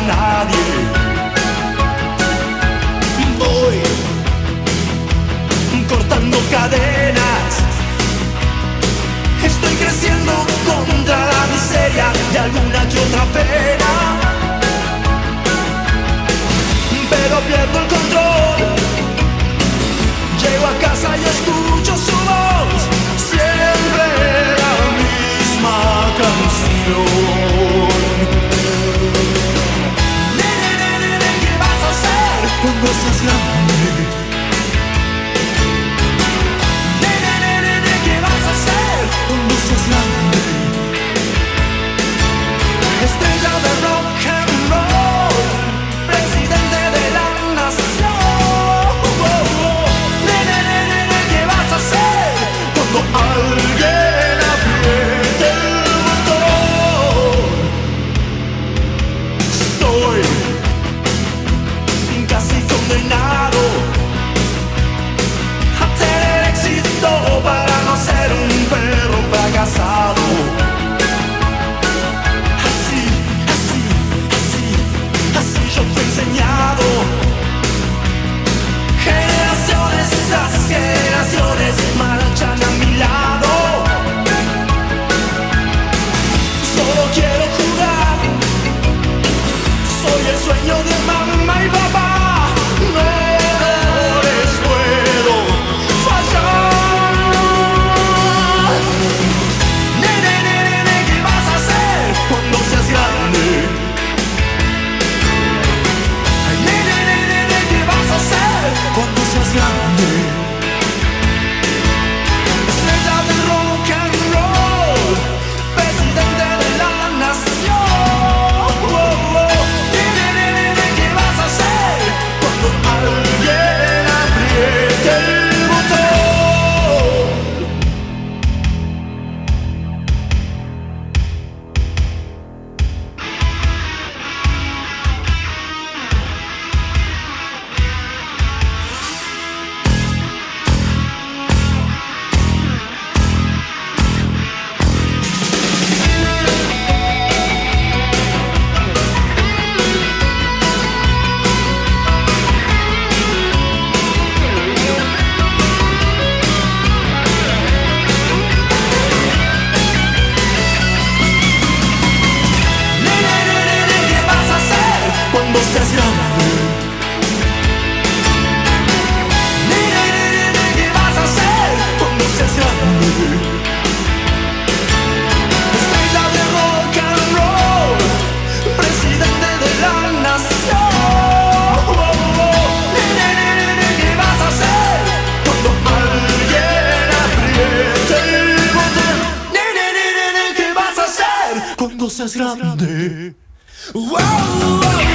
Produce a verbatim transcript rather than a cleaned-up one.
nadie. Voy cortando cadenas, estoy creciendo contra la miseria de alguna que otra pena, pero pierdo el control. Llego a casa y escucho su voz, siempre la misma canción. Nene, nene, nene, ¿qué vas a hacer cuando seas grande? Nene, nene, nene, ¿qué vas a hacer cuando seas grande? Estrella de rock and roll, presidente de la nación. Oh, oh. Nene, nene, nene, ¿qué vas a hacer cuando alguien apriete el botón? Estoy casi condenado a tener éxito para no ser un perro fracasado. Así, así, así, así yo te he enseñado. Generaciones tras generaciones marchan a mi lado. Solo quiero jugar, soy el sueño de mamá y papá. No les puedo fallar. Nene, nene, nene, ¿qué vas a hacer cuando seas grande? Ay, nene, nene, nene, ¿qué vas a hacer cuando seas grande? Estrella del rock and roll, presidente de la nación. Oh, oh. Nene, nene, nene, ¿qué vas a hacer cuando alguien apriete el botón? Nene, nene, nene, ¿qué vas a hacer cuando seas grande? Nene, nene, nene, ¿qué vas a hacer cuando seas grande? Estrella de rock and roll, presidente de la nación. Oh, oh. Nene, nene, nene, ¿qué vas a hacer cuando alguien apriete el botón? Nene, nene, nene, ¿qué vas a hacer cuando seas grande? Wow, wow.